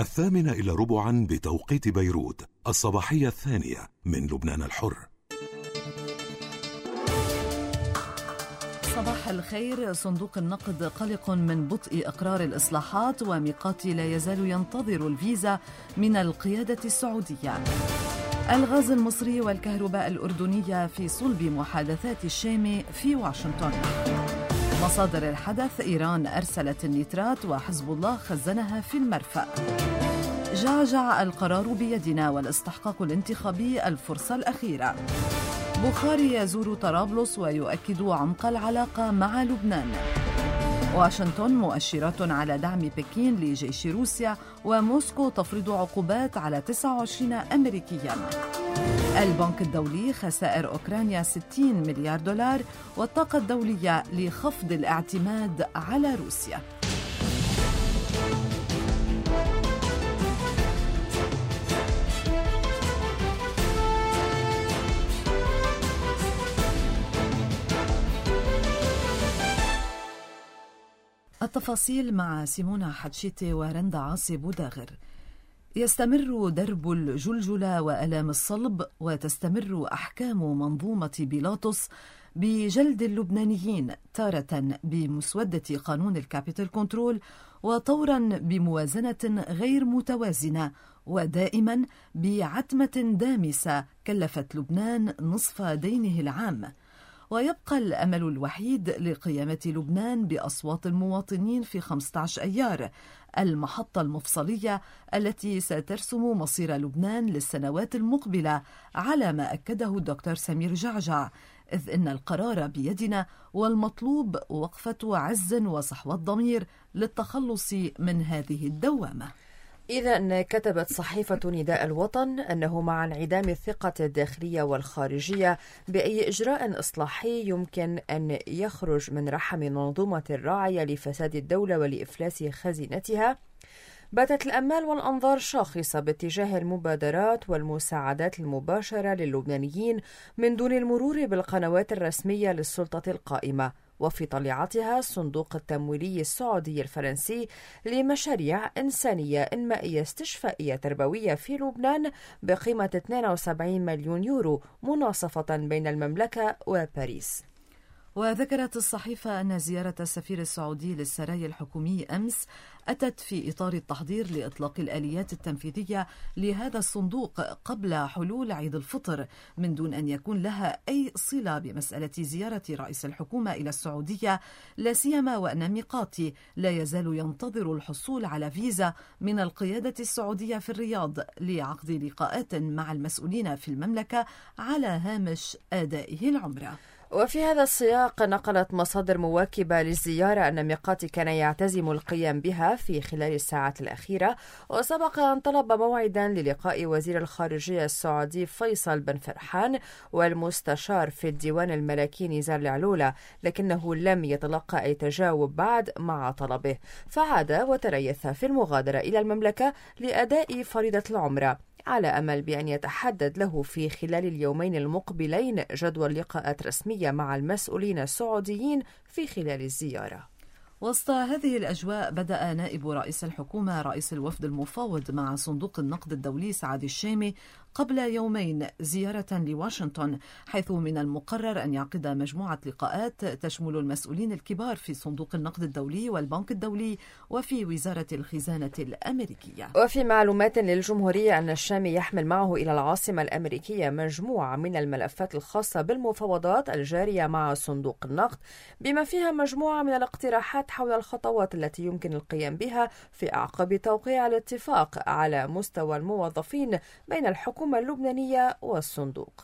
8:15 بتوقيت بيروت، الصباحية الثانية من لبنان الحر. صباح الخير. صندوق النقد قلق من بطء إقرار الإصلاحات، وميقاتي لا يزال ينتظر الفيزا من القيادة السعودية. الغاز المصري والكهرباء الأردنية في صلب محادثات الشام في واشنطن. مصادر الحدث: إيران أرسلت النيترات وحزب الله خزنها في المرفأ. جعجع القرار بيدنا والاستحقاق الانتخابي الفرصة الأخيرة. بخاري يزور طرابلس ويؤكد عمق العلاقة مع لبنان. واشنطن: مؤشرات على دعم بكين لجيش روسيا، وموسكو تفرض عقوبات على 29 أمريكياً. البنك الدولي: خسائر أوكرانيا 60 مليار دولار، والطاقة الدولية لخفض الاعتماد على روسيا. التفاصيل مع سيمونة حتشيتي ورندا عاصي بوداغر. يستمر درب الجلجلة وألام الصلب، وتستمر أحكام منظومة بيلاطس بجلد اللبنانيين، تارة بمسودة قانون الكابيتال كنترول، وطورا بموازنة غير متوازنة، ودائما بعتمة دامسة كلفت لبنان نصف دينه العام. ويبقى الأمل الوحيد لقيامة لبنان بأصوات المواطنين في 15 أيار، المحطة المفصلية التي سترسم مصير لبنان للسنوات المقبلة، على ما أكده الدكتور سمير جعجع، إذ إن القرار بيدنا، والمطلوب وقفة عز وصحوة ضمير للتخلص من هذه الدوامة. إذا كتبت صحيفة نداء الوطن أنه مع انعدام الثقة الداخلية والخارجية بأي إجراء إصلاحي يمكن أن يخرج من رحم منظومة الراعية لفساد الدولة ولإفلاس خزينتها، باتت الأمال والأنظار شاخصة باتجاه المبادرات والمساعدات المباشرة للبنانيين من دون المرور بالقنوات الرسمية للسلطة القائمة، وفي طليعتها الصندوق التمويلي السعودي الفرنسي لمشاريع إنسانية إنمائية استشفائية تربوية في لبنان بقيمة 72 مليون يورو، مناصفة بين المملكة وباريس. وذكرت الصحيفة أن زيارة السفير السعودي للسرايا الحكومي أمس أتت في إطار التحضير لإطلاق الآليات التنفيذية لهذا الصندوق قبل حلول عيد الفطر، من دون أن يكون لها أي صلة بمسألة زيارة رئيس الحكومة إلى السعودية، لا سيما وأن ميقاتي لا يزال ينتظر الحصول على فيزا من القيادة السعودية في الرياض لعقد لقاءات مع المسؤولين في المملكة على هامش أدائه العمرة. وفي هذا السياق نقلت مصادر مواكبة للزيارة أن ميقاتي كان يعتزم القيام بها في خلال الساعات الأخيرة، وسبق أن طلب موعدا للقاء وزير الخارجية السعودي فيصل بن فرحان والمستشار في الديوان الملكي نزار العلولة، لكنه لم يتلقى أي تجاوب بعد مع طلبه، فعاد وتريث في المغادرة إلى المملكة لأداء فريضة العمرة، على أمل بأن يتحدد له في خلال اليومين المقبلين جدول لقاءات رسمية مع المسؤولين السعوديين في خلال الزيارة. وسط هذه الأجواء بدأ نائب رئيس الحكومة رئيس الوفد المفاوض مع صندوق النقد الدولي سعد الشامي قبل يومين زيارة لواشنطن، حيث من المقرر أن يعقد مجموعة لقاءات تشمل المسؤولين الكبار في صندوق النقد الدولي والبنك الدولي وفي وزارة الخزانة الأمريكية. وفي معلومات للجمهورية أن الشامي يحمل معه إلى العاصمة الأمريكية مجموعة من الملفات الخاصة بالمفاوضات الجارية مع صندوق النقد، بما فيها مجموعة من الاقتراحات حول الخطوات التي يمكن القيام بها في أعقاب توقيع الاتفاق على مستوى الموظفين بين الحكومة اللبنانية والصندوق.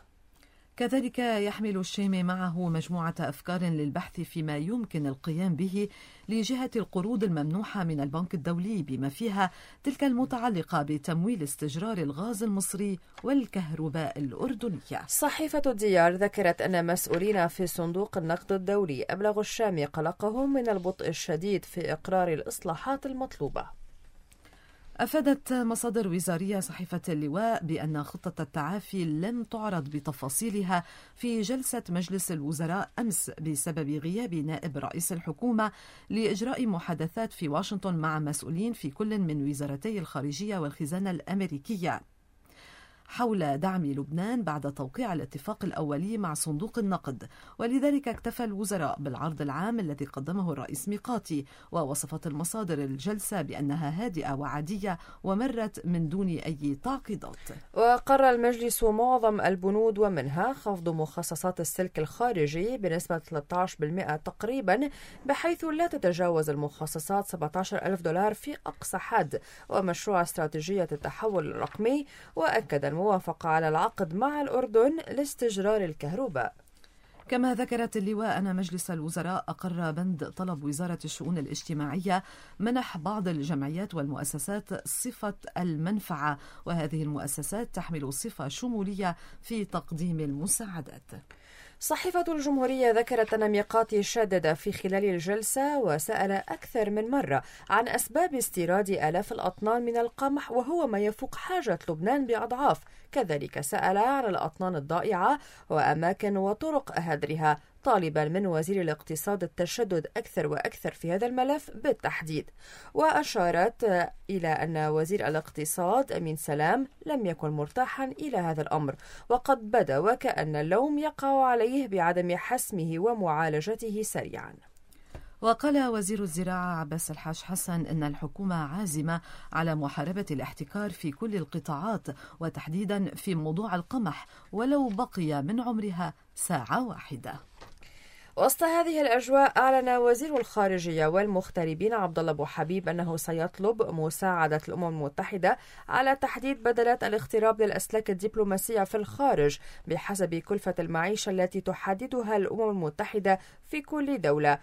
كذلك يحمل الشامي معه مجموعة أفكار للبحث فيما يمكن القيام به لجهة القروض الممنوحة من البنك الدولي، بما فيها تلك المتعلقة بتمويل استجرار الغاز المصري والكهرباء الأردنية. صحيفة الديار ذكرت أن مسؤولين في صندوق النقد الدولي أبلغوا الشامي قلقهم من البطء الشديد في إقرار الإصلاحات المطلوبة. أفادت مصادر وزارية صحيفة اللواء بأن خطة التعافي لم تعرض بتفاصيلها في جلسة مجلس الوزراء أمس بسبب غياب نائب رئيس الحكومة لإجراء محادثات في واشنطن مع مسؤولين في كل من وزارتي الخارجية والخزانة الأمريكية حول دعم لبنان بعد توقيع الاتفاق الأولي مع صندوق النقد، ولذلك اكتفى الوزراء بالعرض العام الذي قدمه الرئيس ميقاتي. ووصفت المصادر الجلسة بأنها هادئة وعادية ومرت من دون أي تعقيدات. وقرر المجلس معظم البنود ومنها خفض مخصصات السلك الخارجي بنسبة 13% تقريبا، بحيث لا تتجاوز المخصصات $17,000 في أقصى حد، ومشروع استراتيجية التحول الرقمي. وأكد الموافقة على العقد مع الأردن لاستجرار الكهرباء. كما ذكرت اللواء أن مجلس الوزراء أقر بند طلب وزارة الشؤون الاجتماعية منح بعض الجمعيات والمؤسسات صفة المنفعة، وهذه المؤسسات تحمل صفة شمولية في تقديم المساعدات. صحيفة الجمهورية ذكرت أن ميقاتي شدد في خلال الجلسة وسأل أكثر من مرة عن أسباب استيراد آلاف الأطنان من القمح، وهو ما يفوق حاجة لبنان بأضعاف. كذلك سأل عن الأطنان الضائعة وأماكن وطرق هدرها، طالبا من وزير الاقتصاد التشدد أكثر وأكثر في هذا الملف بالتحديد. وأشارت إلى أن وزير الاقتصاد أمين سلام لم يكن مرتاحا إلى هذا الأمر، وقد بدا وكأن اللوم يقع عليه بعدم حسمه ومعالجته سريعا. وقال وزير الزراعة عباس الحاج حسن إن الحكومة عازمة على محاربة الاحتكار في كل القطاعات، وتحديدا في موضوع القمح ولو بقي من عمرها ساعة واحدة. وسط هذه الأجواء أعلن وزير الخارجية والمغتربين عبد الله أبو حبيب أنه سيطلب مساعدة الأمم المتحدة على تحديد بدلات الاغتراب للأسلاك الدبلوماسية في الخارج بحسب كلفة المعيشة التي تحددها الأمم المتحدة في كل دولة،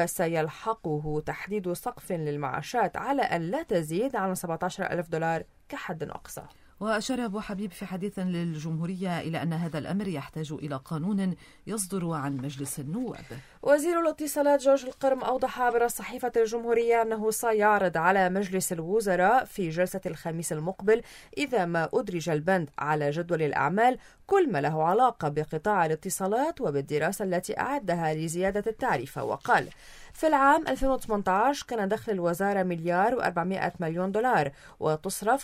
وسيلحقه تحديد سقف للمعاشات على أن لا تزيد عن $17,000 كحد أقصى. وأشار أبو حبيب في حديث للجمهورية إلى أن هذا الأمر يحتاج إلى قانون يصدر عن مجلس النواب. وزير الاتصالات جورج القرم أوضح عبر صحيفة الجمهورية أنه سيعرض على مجلس الوزراء في جلسة الخميس المقبل إذا ما أدرج البند على جدول الأعمال كل ما له علاقة بقطاع الاتصالات وبالدراسة التي أعدها لزيادة التعرفة. وقال: في العام 2018 كان دخل الوزارة $1,400,000,000 وتصرف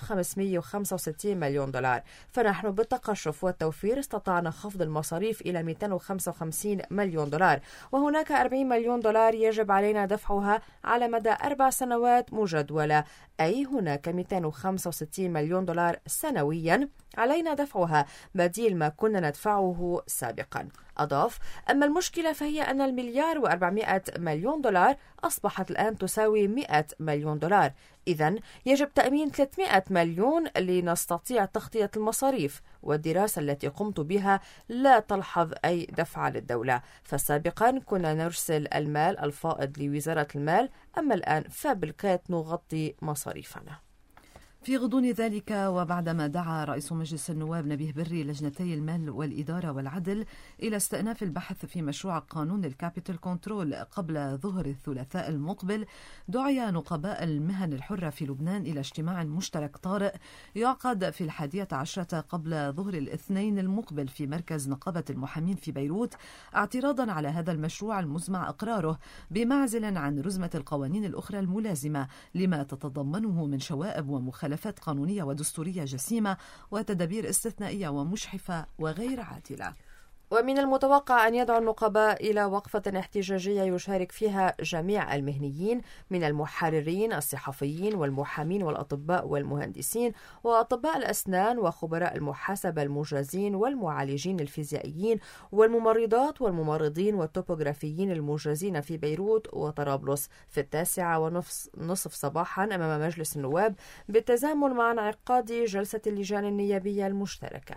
$565,000,000، فنحن بالتقشف والتوفير استطعنا خفض المصاريف إلى $255,000,000، وهناك $40,000,000 يجب علينا دفعها على مدى 4 سنوات مجدولة، أي هناك $265,000,000 سنويا علينا دفعها بديل ما كنا ندفعه سابقا. أضاف: أما المشكلة فهي أن $1,400,000,000 أصبحت الآن تساوي $100,000,000، إذن يجب تأمين 300 مليون لنستطيع تغطية المصاريف، والدراسة التي قمت بها لا تلحظ أي دفع للدولة، فسابقا كنا نرسل المال الفائض لوزارة المال، أما الآن فبالكاد نغطي مصاريفنا. في غضون ذلك، وبعدما دعا رئيس مجلس النواب نبيه بري لجنتي المال والإدارة والعدل إلى استئناف البحث في مشروع قانون الكابيتال كنترول قبل ظهر الثلاثاء المقبل، دعي نقباء المهن الحرة في لبنان إلى اجتماع مشترك طارئ يعقد في 11 قبل ظهر الاثنين المقبل في مركز نقابة المحامين في بيروت، اعتراضا على هذا المشروع المزمع إقراره بمعزل عن رزمة القوانين الأخرى الملازمة لما تتضمنه من شوائب ومخالفات قانونية ودستورية جسيمة وتدابير استثنائية ومشحفة وغير عادلة. ومن المتوقع أن يدعو النقباء إلى وقفة احتجاجية يشارك فيها جميع المهنيين من المحررين الصحفيين والمحامين والأطباء والمهندسين وأطباء الأسنان وخبراء المحاسبة المجازين والمعالجين الفيزيائيين والممرضات والممرضين والتوبوغرافيين المجازين في بيروت وطرابلس في 9:30 صباحا أمام مجلس النواب، بالتزامن مع انعقاد جلسة اللجان النيابية المشتركة.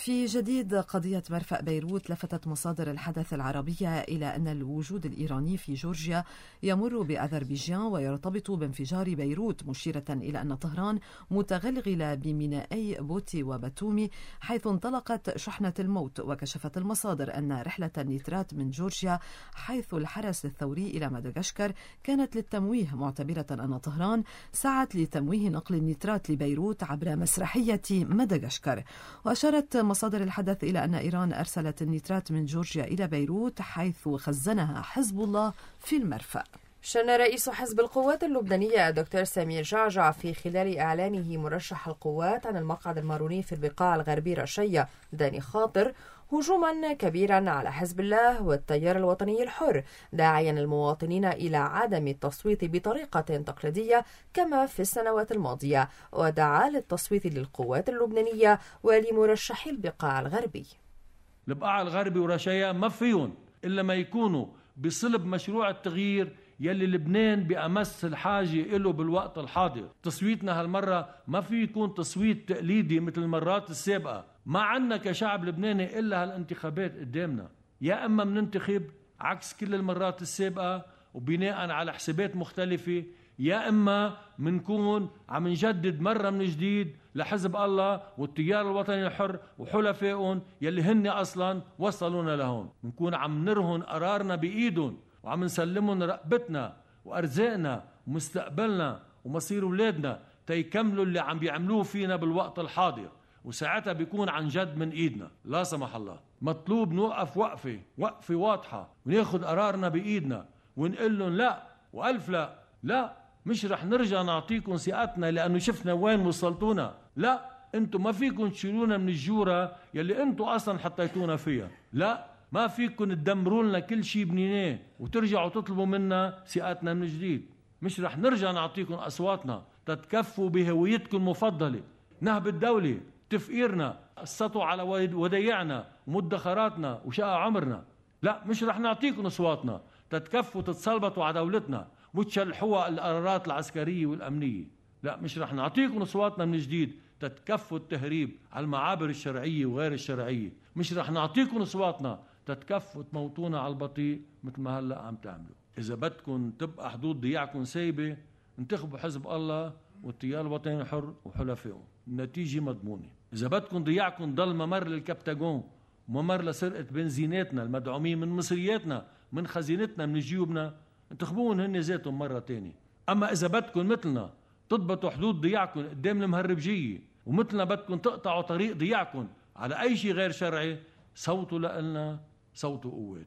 في جديد قضية مرفأ بيروت، لفتت مصادر الحدث العربية إلى أن الوجود الإيراني في جورجيا يمر بأذربيجان ويرتبط بانفجار بيروت، مشيرة إلى أن طهران متغلغلة بمينائي بوتي وباتومي حيث انطلقت شحنة الموت. وكشفت المصادر أن رحلة النيترات من جورجيا حيث الحرس الثوري إلى مدغشقر كانت للتمويه، معتبرة أن طهران سعت لتمويه نقل النيترات لبيروت عبر مسرحية مدغشقر. وأشارت مصادر الحدث إلى أن إيران أرسلت النيترات من جورجيا إلى بيروت حيث خزنها حزب الله في المرفأ. شن رئيس حزب القوات اللبنانية الدكتور سمير جعجع في خلال إعلانه مرشح القوات عن المقعد الماروني في البقاع الغربي رشية داني خاطر هجوما كبيرا على حزب الله والتيار الوطني الحر، داعيا المواطنين إلى عدم التصويت بطريقة تقليدية كما في السنوات الماضية، ودعا للتصويت للقوات اللبنانية ولمرشحي البقاع الغربي. البقاع الغربي ورشايا ما فيهم إلا ما يكونوا بصلب مشروع التغيير يلي لبنان بأمس الحاجة له بالوقت الحاضر. تصويتنا هالمرة ما في يكون تصويت تقليدي مثل المرات السابقة. ما عنا كشعب لبناني إلا هالانتخابات قدامنا، يا أما مننتخب عكس كل المرات السابقة وبناء على حسابات مختلفة، يا إما منكون عم نجدد مرة من جديد لحزب الله والتيار الوطني الحر وحلفائهم يلي هن أصلا وصلونا لهون. منكون عم نرهن قرارنا بإيدهم وعم نسلمهم رقبتنا وأرزاقنا ومستقبلنا ومصير أولادنا تيكملوا اللي عم بيعملوه فينا بالوقت الحاضر، وساعتها بيكون عن جد من إيدنا. لا سمح الله مطلوب نوقف وقفة واضحة وناخد قرارنا بإيدنا ونقول لهم لا وألف لا مش رح نرجع نعطيكم ثقتنا لأنه شفنا وين وصلتونا. لا، انتم ما فيكم تشيلونا من الجورة يلي انتم أصلا حطيتونا فيها. لا، ما فيكم تدمروا لنا كل شيء بنيناه وترجعوا تطلبوا منا ثقتنا من جديد. مش رح نرجع نعطيكم أصواتنا تتكفوا بهويتكم المفضلة، نهب الدولة، تفقيرنا، قسطوا على وديعنا ومدخراتنا وشقى عمرنا. لا، مش رح نعطيكم أصواتنا تتكفوا تتصلبطوا على دولتنا وتشلحوها القرارات العسكرية والأمنية. لا، مش رح نعطيكم أصواتنا من جديد تتكفوا التهريب على المعابر الشرعية وغير الشرعية. مش رح نعطيكم أصواتنا تتكفوا تموتونا على البطيء مثل ما هلأ عم تعملوا. إذا بدكم تبقى حدود ضياعكم سايبة، انتخبوا حزب الله والتيار الوطني الحر وحلفائهم، النتيجة مضمونة. إذا بدكم ضياعكم ضل ممر للكبتاجون وممر لسرقة بنزيناتنا المدعومين من مصرياتنا من خزينتنا من جيوبنا، انتخبوهم هن ذاتهم مرة تانية. أما إذا بدكم مثلنا تضبطوا حدود ضياعكم قدام المهربجية ومثلنا بدكم تقطعوا طريق ضياعكم على أي شيء غير شرعي، صوتوا لنا صوتوا قوات.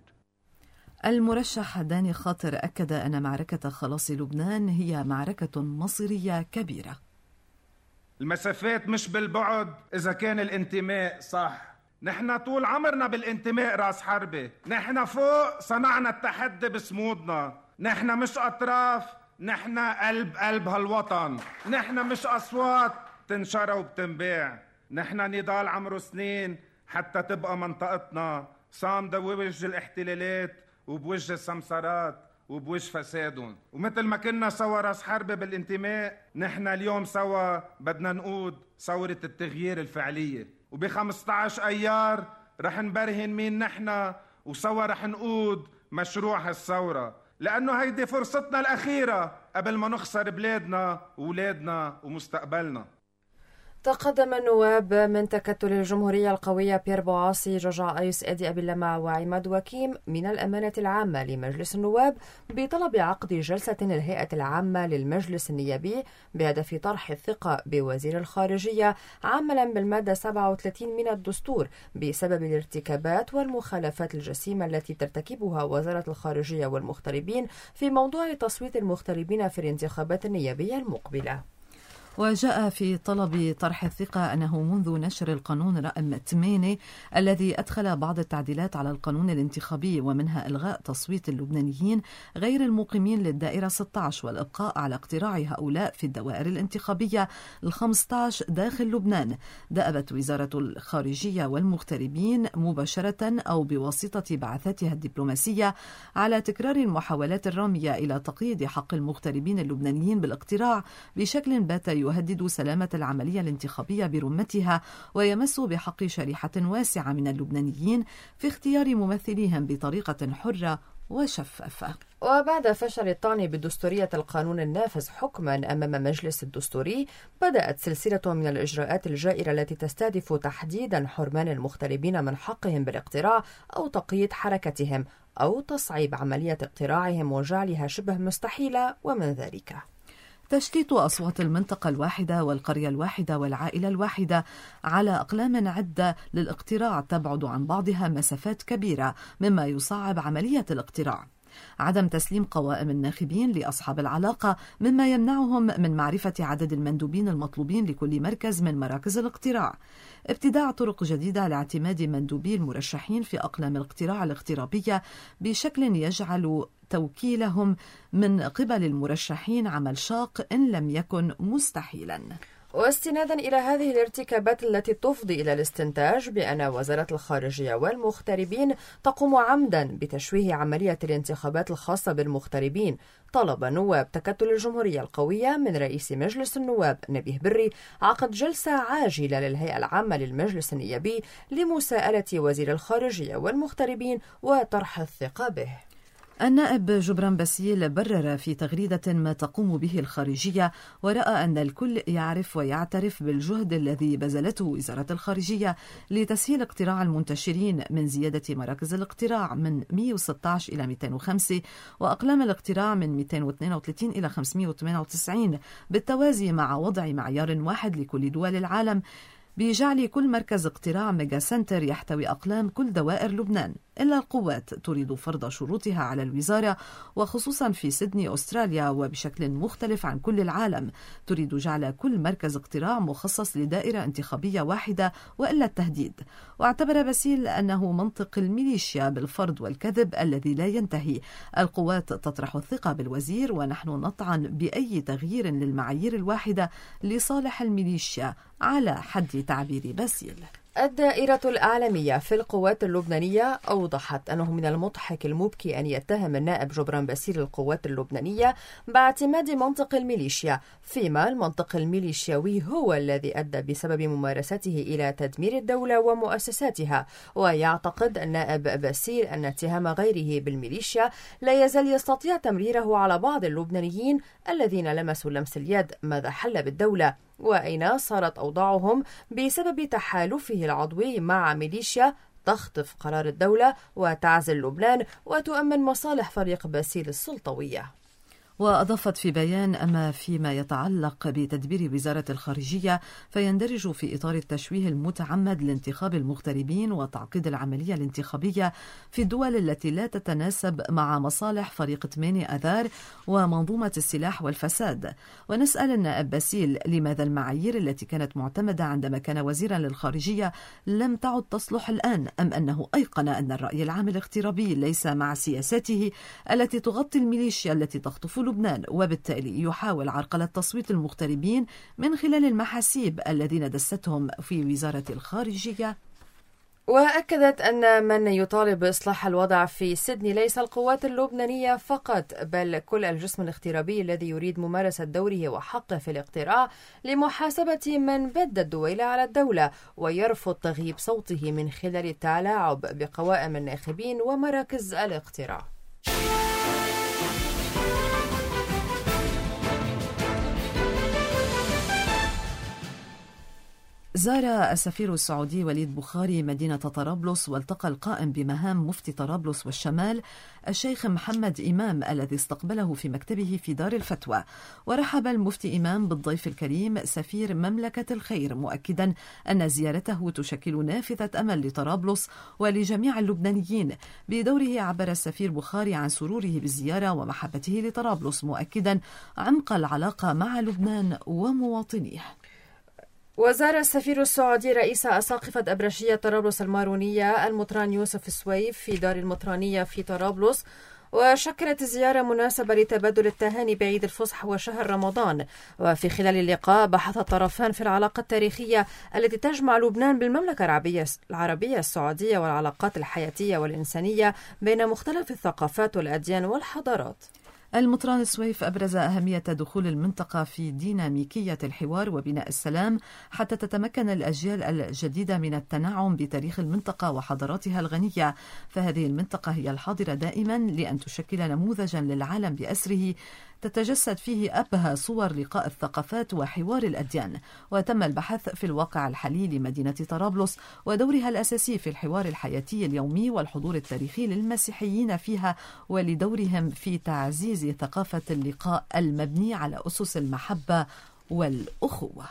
المرشح داني خاطر أكد أن معركة خلاص لبنان هي معركة مصيرية كبيرة. المسافات مش بالبعد إذا كان الانتماء صح. نحن طول عمرنا بالانتماء راس حربة، نحن فوق صنعنا التحدي بصمودنا، نحن مش أطراف، نحن قلب هالوطن، نحن مش أصوات تنشرى وبتنباع، نحن نضال عمره سنين حتى تبقى منطقتنا صامدة بوجه الاحتلالات وبوجه السمسارات وبوجه فسادهم. ومثل ما كنا سوا راس حربة بالانتماء، نحن اليوم سوا بدنا نقود ثورة التغيير الفعلية، وب15 أيار رح نبرهن مين نحن، وسوا رح نقود مشروع هالثورة، لأنه هيدي فرصتنا الأخيرة قبل ما نخسر بلادنا وولادنا ومستقبلنا. تقدم النواب من تكتل الجمهورية القوية بيير بوعاصي، جوجع أيس، أدي أبي اللمع وعماد وكيم من الأمانة العامة لمجلس النواب بطلب عقد جلسة الهيئة العامة للمجلس النيابي بهدف طرح الثقة بوزير الخارجية عملا بالمادة 37 من الدستور بسبب الارتكابات والمخالفات الجسيمة التي ترتكبها وزارة الخارجية والمغتربين في موضوع تصويت المغتربين في الانتخابات النيابية المقبلة. وجاء في طلب طرح الثقة أنه منذ نشر القانون رقم 8 الذي أدخل بعض التعديلات على القانون الانتخابي ومنها إلغاء تصويت اللبنانيين غير المقيمين للدائرة 16 والإبقاء على اقتراع هؤلاء في الدوائر الانتخابية 15 داخل لبنان، دأبت وزارة الخارجية والمغتربين مباشرة أو بواسطة بعثاتها الدبلوماسية على تكرار المحاولات الرامية إلى تقييد حق المغتربين اللبنانيين بالاقتراع بشكل بات ويهدد سلامة العملية الانتخابية برمتها، ويمس بحق شريحة واسعة من اللبنانيين في اختيار ممثليهم بطريقة حرة وشفافة. وبعد فشل الطعن بدستورية القانون النافذ حكما أمام مجلس الدستوري، بدأت سلسلة من الإجراءات الجائرة التي تستهدف تحديدا حرمان المغتربين من حقهم بالاقتراع أو تقييد حركتهم أو تصعيب عملية اقتراعهم وجعلها شبه مستحيلة. ومن ذلك تشتيت أصوات المنطقة الواحدة والقرية الواحدة والعائلة الواحدة على أقلام عدة للاقتراع تبعد عن بعضها مسافات كبيرة مما يصعب عملية الاقتراع. عدم تسليم قوائم الناخبين لأصحاب العلاقة مما يمنعهم من معرفة عدد المندوبين المطلوبين لكل مركز من مراكز الاقتراع. ابتداع طرق جديدة لاعتماد مندوبي المرشحين في أقلام الاقتراع الاغترابية بشكل يجعل توكيلهم من قبل المرشحين عمل شاق إن لم يكن مستحيلا. واستنادا إلى هذه الارتكابات التي تفضي إلى الاستنتاج بأن وزارة الخارجية والمغتربين تقوم عمدا بتشويه عملية الانتخابات الخاصة بالمغتربين، طلب نواب تكتل الجمهورية القوية من رئيس مجلس النواب نبيه بري عقد جلسة عاجلة للهيئة العامة للمجلس النيابي لمساءلة وزير الخارجية والمغتربين وطرح الثقة به. النائب جبران باسيل برر في تغريدة ما تقوم به الخارجية، ورأى أن الكل يعرف ويعترف بالجهد الذي بذلته وزارة الخارجية لتسهيل اقتراع المنتشرين من زيادة مراكز الاقتراع من 116 إلى 205 وأقلام الاقتراع من 232 إلى 598 بالتوازي مع وضع معيار واحد لكل دول العالم بجعل كل مركز اقتراع ميجا سنتر يحتوي أقلام كل دوائر لبنان. إلا القوات تريد فرض شروطها على الوزارة، وخصوصا في سيدني أستراليا وبشكل مختلف عن كل العالم تريد جعل كل مركز اقتراع مخصص لدائرة انتخابية واحدة وإلا التهديد. واعتبر باسيل أنه منطق الميليشيا بالفرض والكذب الذي لا ينتهي. القوات تطرح الثقة بالوزير ونحن نطعن بأي تغيير للمعايير الواحدة لصالح الميليشيا على حد تعبير باسيل. الدائرة الأعلامية في القوات اللبنانية أوضحت أنه من المضحك المبكي أن يتهم النائب جبران باسيل القوات اللبنانية باعتماد منطق الميليشيا، فيما المنطق الميليشياوي هو الذي أدى بسبب ممارسته إلى تدمير الدولة ومؤسساتها. ويعتقد النائب باسيل أن اتهام غيره بالميليشيا لا يزال يستطيع تمريره على بعض اللبنانيين الذين لمسوا لمس اليد ماذا حل بالدولة وأين صارت أوضاعهم بسبب تحالفه العضوي مع ميليشيا تخطف قرار الدولة وتعزل لبنان وتؤمن مصالح فريق باسيل السلطوية. وأضافت في بيان: أما فيما يتعلق بتدبير وزارة الخارجية فيندرج في إطار التشويه المتعمد لانتخاب المغتربين وتعقيد العملية الانتخابية في الدول التي لا تتناسب مع مصالح فريق 8 آذار ومنظومة السلاح والفساد. ونسأل النائب باسيل لماذا المعايير التي كانت معتمدة عندما كان وزيرا للخارجية لم تعد تصلح الآن، أم أنه أيقن أن الرأي العام الاغترابي ليس مع سياساته التي تغطي الميليشيا التي تخطف لبنان، وبالتالي يحاول عرقلة تصويت المغتربين من خلال المحاسيب الذين دستهم في وزارة الخارجية. وأكدت أن من يطالب بإصلاح الوضع في سيدني ليس القوات اللبنانية فقط، بل كل الجسم الاغترابي الذي يريد ممارسة دوره وحقه في الاقتراع لمحاسبة من بد الدويلة على الدولة ويرفض تغييب صوته من خلال التلاعب بقوائم الناخبين ومراكز الاقتراع. زار السفير السعودي وليد بخاري مدينة طرابلس والتقى القائم بمهام مفتي طرابلس والشمال الشيخ محمد إمام الذي استقبله في مكتبه في دار الفتوى. ورحب المفتي إمام بالضيف الكريم سفير مملكة الخير، مؤكدا أن زيارته تشكل نافذة أمل لطرابلس ولجميع اللبنانيين. بدوره عبر السفير بخاري عن سروره بالزيارة ومحبته لطرابلس، مؤكدا عمق العلاقة مع لبنان ومواطنيه. وزار السفير السعودي رئيس أساقفة أبرشية طرابلس المارونية المطران يوسف السويف في دار المطرانية في طرابلس، وشكلت الزيارة مناسبة لتبادل التهاني بعيد الفصح وشهر رمضان. وفي خلال اللقاء بحث الطرفان في العلاقة التاريخية التي تجمع لبنان بالمملكة العربية السعودية والعلاقات الحياتية والإنسانية بين مختلف الثقافات والأديان والحضارات. المطران سويف أبرز أهمية دخول المنطقة في ديناميكية الحوار وبناء السلام حتى تتمكن الأجيال الجديدة من التنعم بتاريخ المنطقة وحضاراتها الغنية، فهذه المنطقة هي الحاضرة دائما لأن تشكل نموذجا للعالم بأسره تتجسد فيه أبهى صور لقاء الثقافات وحوار الأديان. وتم البحث في الواقع الحالي لمدينة طرابلس ودورها الأساسي في الحوار الحياتي اليومي والحضور التاريخي للمسيحيين فيها ولدورهم في تعزيز ثقافة اللقاء المبني على أسس المحبة والأخوة.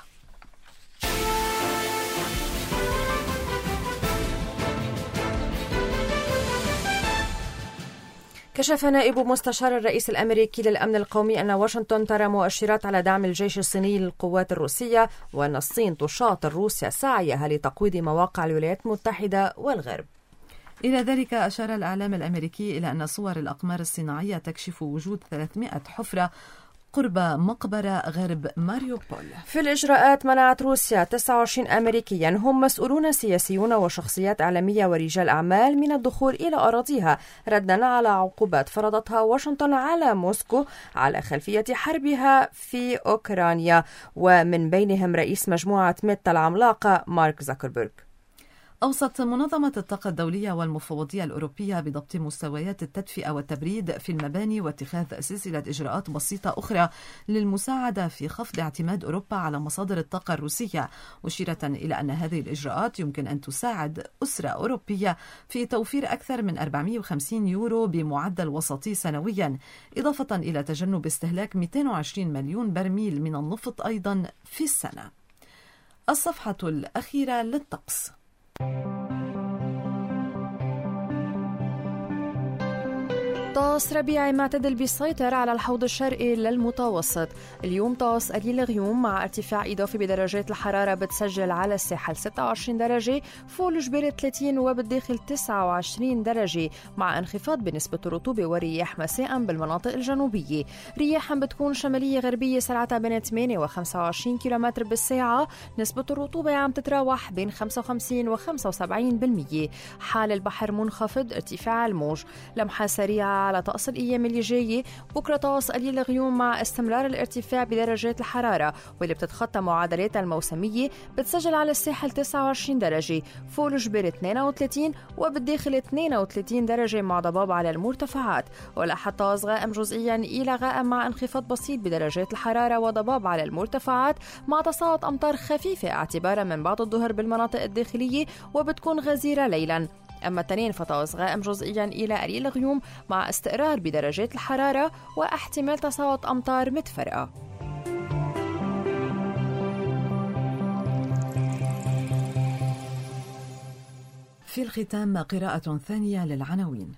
كشف نائب مستشار الرئيس الأمريكي للأمن القومي أن واشنطن ترى مؤشرات على دعم الجيش الصيني للقوات الروسية، وأن الصين تشاطر روسيا سعيها لتقويض مواقع الولايات المتحدة والغرب. إلى ذلك أشار الإعلام الأمريكي إلى أن صور الأقمار الصناعية تكشف وجود 300 حفرة قرب مقبرة غرب ماريوبول. في الإجراءات منعت روسيا 29 أمريكيا هم مسؤولون سياسيون وشخصيات إعلامية ورجال أعمال من الدخول إلى أراضيها ردا على عقوبات فرضتها واشنطن على موسكو على خلفية حربها في أوكرانيا، ومن بينهم رئيس مجموعة ميتا العملاقة مارك زوكربيرغ. أوصت منظمة الطاقة الدولية والمفوضية الأوروبية بضبط مستويات التدفئة والتبريد في المباني واتخاذ سلسلة إجراءات بسيطة أخرى للمساعدة في خفض اعتماد أوروبا على مصادر الطاقة الروسية، مشيرة إلى أن هذه الإجراءات يمكن أن تساعد أسرة أوروبية في توفير أكثر من 450 يورو بمعدل وسطي سنويا، إضافة إلى تجنب استهلاك 220 مليون برميل من النفط أيضا في السنة. الصفحة الأخيرة للطقس. طقس ربيعي معتدل بيسيطر على الحوض الشرقي للمتوسط. اليوم طقس قليل غيوم مع ارتفاع إضافي بدرجات الحرارة بتسجل على الساحل 26 درجة، فوق الجبيل 30 وبالداخل 29 درجة، مع انخفاض بنسبة الرطوبة والرياح مساء بالمناطق الجنوبية. رياح بتكون شمالية غربية سرعتها بين 8 و 25 كيلومتر بالساعة، نسبة الرطوبة عم تتراوح بين 55 و 75%. حال البحر منخفض، ارتفاع الموج. لمحة سريعة على طقس الأيام اللي جاية. بكرة طقس قليل غيوم مع استمرار الارتفاع بدرجات الحرارة، واللي بتتخطى معادلاتها الموسمية، بتسجل على الساحل 29 درجة، فوق الجبال 32 وبالداخل 32 درجة مع ضباب على المرتفعات. ولاحظ طقس غائم جزئيا إلى غائم مع انخفاض بسيط بدرجات الحرارة وضباب على المرتفعات، مع تساقط أمطار خفيفة اعتبارا من بعد الظهر بالمناطق الداخلية، وبتكون غزيرة ليلا. أما التنين فطقس غائم جزئيا إلى قليل غيوم مع استقرار بدرجات الحرارة واحتمال تساقط أمطار متفرقة. في الختام قراءة ثانية للعناوين.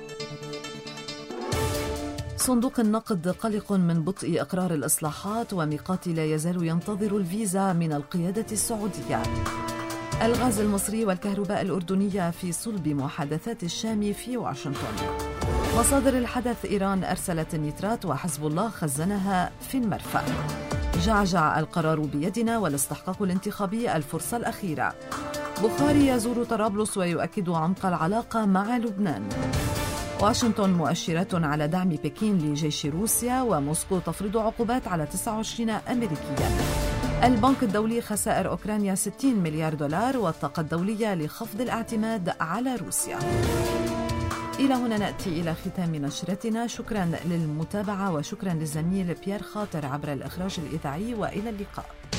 صندوق النقد قلق من بطء إقرار الإصلاحات، وميقاتي لا يزال ينتظر الفيزا من القيادة السعودية. الغاز المصري والكهرباء الأردنية في صلب محادثات الشام في واشنطن. مصادر الحدث: إيران أرسلت النيترات وحزب الله خزنها في المرفأ. جعجع القرار بيدنا والاستحقاق الانتخابي الفرصة الأخيرة. بخاري يزور طرابلس ويؤكد عمق العلاقة مع لبنان. واشنطن مؤشرات على دعم بكين لجيش روسيا، وموسكو تفرض عقوبات على 29 أمريكيا. البنك الدولي: خسائر أوكرانيا 60 مليار دولار، والطاقة الدولية لخفض الاعتماد على روسيا. إلى هنا نأتي إلى ختام نشرتنا. شكرا للمتابعة وشكرا للزميل بيير خاطر عبر الإخراج الإذاعي، وإلى اللقاء.